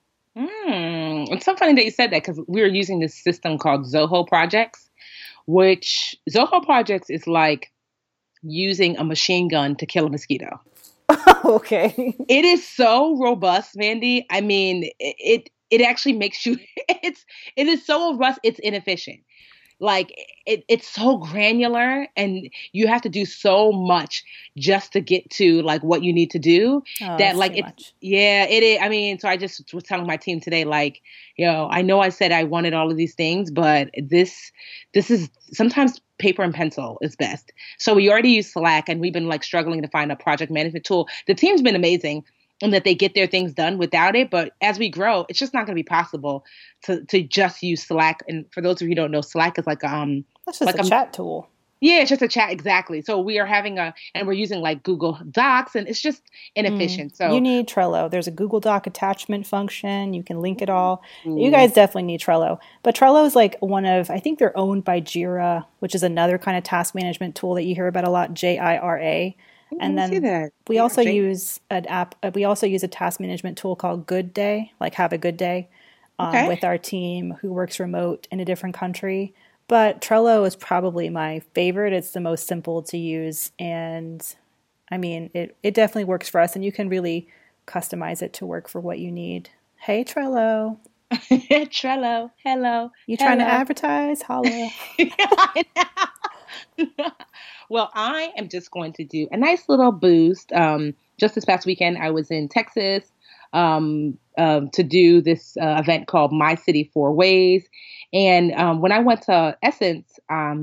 It's so funny that you said that, because we were using this system called Zoho Projects, which Zoho Projects is like using a machine gun to kill a mosquito. Okay. It is so robust, Mandy. I mean, it actually makes you, it is so robust, it's inefficient. Like it's so granular, and you have to do so much just to get to what you need to do that it is. I mean, so I just was telling my team today, I know I said I wanted all of these things, but this is sometimes paper and pencil is best. So we already use Slack, and we've been struggling to find a project management tool. The team's been amazing, and that they get their things done without it. But as we grow, it's just not going to be possible to just use Slack. And for those of you who don't know, Slack is that's just a chat tool. Yeah, it's just a chat. Exactly. So we are and we're using Google Docs, and it's just inefficient. So you need Trello. There's a Google Doc attachment function. You can link it all. You guys definitely need Trello. But Trello is I think they're owned by Jira, which is another kind of task management tool that you hear about a lot, Jira. And then we also use an app. We also use a task management tool called Good Day, Have a Good Day, with our team who works remote in a different country. But Trello is probably my favorite. It's the most simple to use, and I mean, it definitely works for us. And you can really customize it to work for what you need. Hey, Trello. Trello. Hello. You trying to advertise? Holla. Well, I am just going to do a nice little boost. Just this past weekend, I was in Texas to do this event called My City 4 Ways. And when I went to Essence,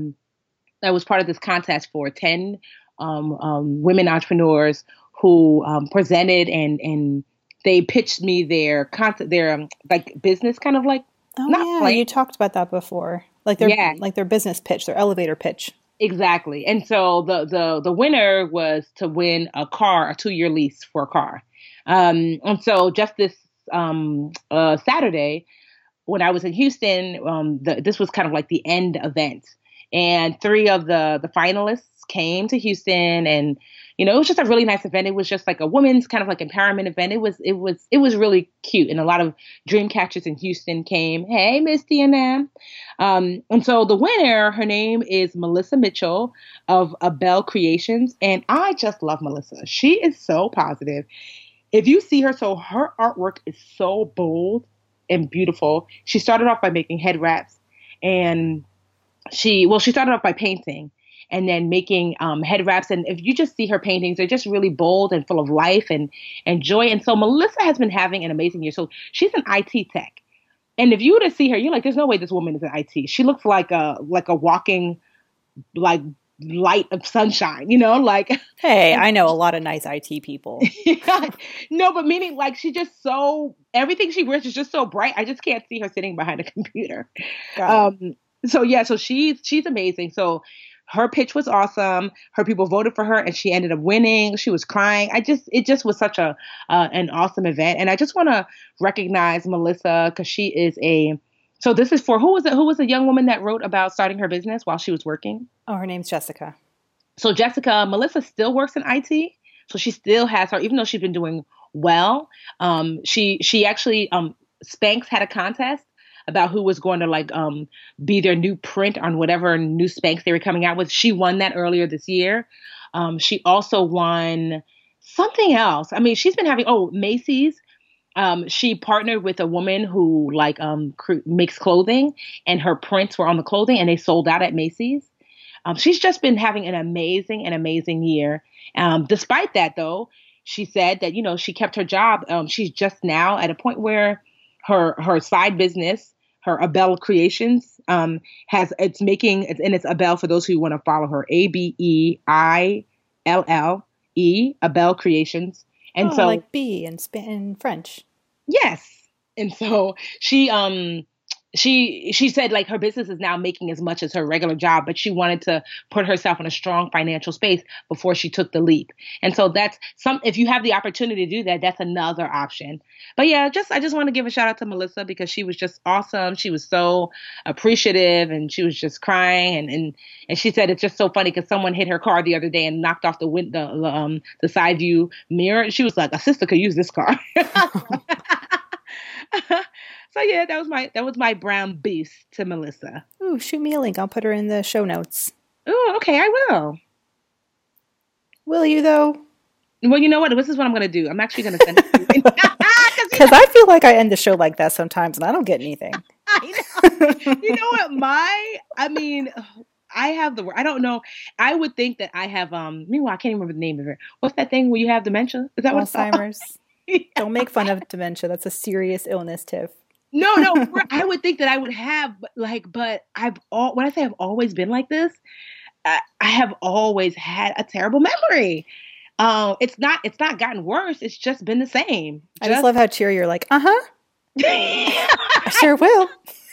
I was part of this contest for 10 women entrepreneurs who presented, and they pitched me their business, kind of you talked about that before. Their business pitch, their elevator pitch. Exactly. And so the winner was to win a 2-year lease for a car. And so just this Saturday, when I was in Houston, this was kind of the end event. And 3 of the finalists came to Houston, and it was just a really nice event. It was just a women's kind of empowerment event. It was really cute, and a lot of dream catchers in Houston came. Hey, Misty and them. And so the winner, her name is Melissa Mitchell of Abel Creations, and I just love Melissa. She is so positive. If you see her, so her artwork is so bold and beautiful. She started off by making head wraps, and she started off by painting and then making head wraps. And if you just see her paintings, they're just really bold and full of life and joy. And so Melissa has been having an amazing year. So she's an IT tech. And if you were to see her, you're there's no way this woman is in IT. She looks like a walking, light of sunshine, Hey, I know a lot of nice IT people. No, but meaning she just everything she wears is just so bright. I just can't see her sitting behind a computer. So she's amazing. So her pitch was awesome. Her people voted for her, and she ended up winning. She was crying. It just was such an awesome event. And I just want to recognize Melissa, because she is so this is for, who was the young woman that wrote about starting her business while she was working? Oh, her name's Jessica. So Melissa still works in IT. So she still has her, even though she's been doing well. She actually, Spanx had a contest about who was going to be their new print on whatever new Spanx they were coming out with. She won that earlier this year. She also won something else. I mean, she's been having, Macy's. She partnered with a woman who makes clothing, and her prints were on the clothing and they sold out at Macy's. She's just been having an amazing year. Despite that, though, she said that, she kept her job. She's just now at a point where her side business, her Abell Creations, it's Abell for those who want to follow her, ABEILLE, Abell Creations. And so like bee in French. Yes. And so she said her business is now making as much as her regular job, but she wanted to put herself in a strong financial space before she took the leap. And so if you have the opportunity to do that, that's another option. But yeah, I just want to give a shout out to Melissa because she was just awesome. She was so appreciative and she was just crying. And she said, it's just so funny because someone hit her car the other day and knocked off the window, the side view mirror. And she was like, a sister could use this car. So yeah, that was my brown beast to Melissa. Ooh, shoot me a link. I'll put her in the show notes. Oh, okay, I will. Will you though? Well, you know what? This is what I'm going to do. I'm actually going to send it to you. Because I feel like I end the show like that sometimes and I don't get anything. I know. You know what? I have I don't know. I would think that I have, meanwhile, I can't even remember the name of it. What's that thing where you have dementia? Is that Alzheimer's? Yeah. Don't make fun of dementia. That's a serious illness, Tiff. No. I would think that I would have, but when I say I've always been like this, I have always had a terrible memory. It's not gotten worse. It's just been the same. I just love how cheery you're like, I sure will.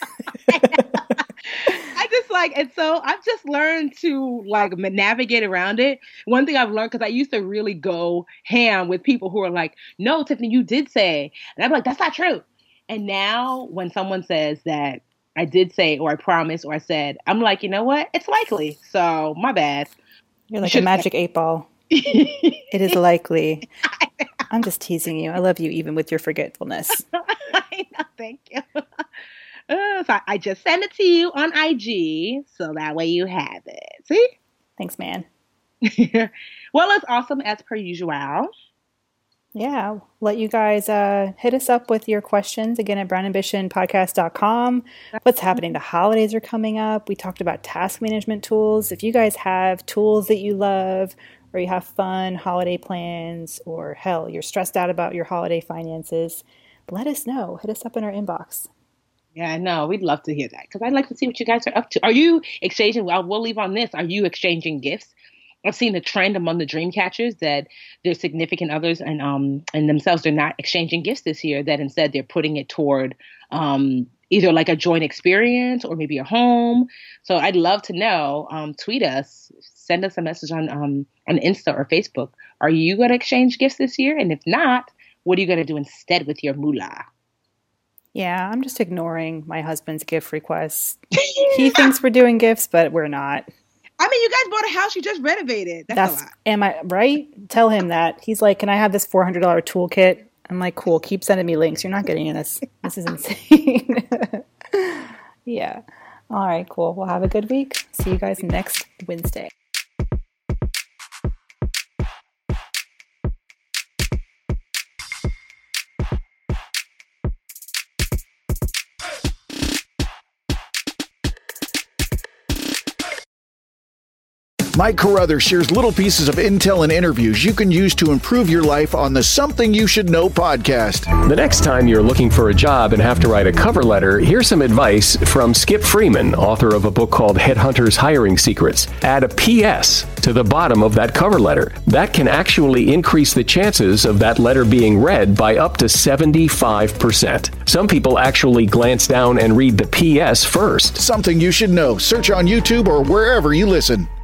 And so I've just learned to navigate around it. One thing I've learned, because I used to really go ham with people who are like, no, Tiffany, you did say, and I'm like, that's not true. And now when someone says that I did say, or I promised, or I said, I'm like, you know what? It's likely. So my bad. You're like a magic 8-ball. It is likely. I'm just teasing you. I love you even with your forgetfulness. I know, thank you. So I just sent it to you on IG, so that way you have it. See? Thanks, man. Well, it's awesome as per usual. Yeah, let you guys hit us up with your questions again at brownambitionpodcast.com. What's happening? The holidays are coming up. We talked about task management tools. If you guys have tools that you love, or you have fun holiday plans, or hell, you're stressed out about your holiday finances, let us know. Hit us up in our inbox. Yeah, I know. We'd love to hear that because I'd like to see what you guys are up to. Are you exchanging? Well, we'll leave on this. Are you exchanging gifts? I've seen a trend among the dream catchers that their significant others and themselves, they're not exchanging gifts this year, that instead they're putting it toward either a joint experience or maybe a home. So I'd love to know. Tweet us, send us a message on Insta or Facebook. Are you going to exchange gifts this year? And if not, what are you going to do instead with your moolah? Yeah, I'm just ignoring my husband's gift requests. He thinks we're doing gifts, but we're not. I mean, you guys bought a house you just renovated. That's a lot. Am I right? Tell him that. He's like, can I have this $400 toolkit? I'm like, cool. Keep sending me links. You're not getting this. This is insane. Yeah. All right, cool. We'll have a good week. See you guys next Wednesday. Mike Carruthers shares little pieces of intel and interviews you can use to improve your life on the Something You Should Know podcast. The next time you're looking for a job and have to write a cover letter, here's some advice from Skip Freeman, author of a book called Headhunters Hiring Secrets. Add a PS to the bottom of that cover letter. That can actually increase the chances of that letter being read by up to 75%. Some people actually glance down and read the PS first. Something You Should Know. Search on YouTube or wherever you listen.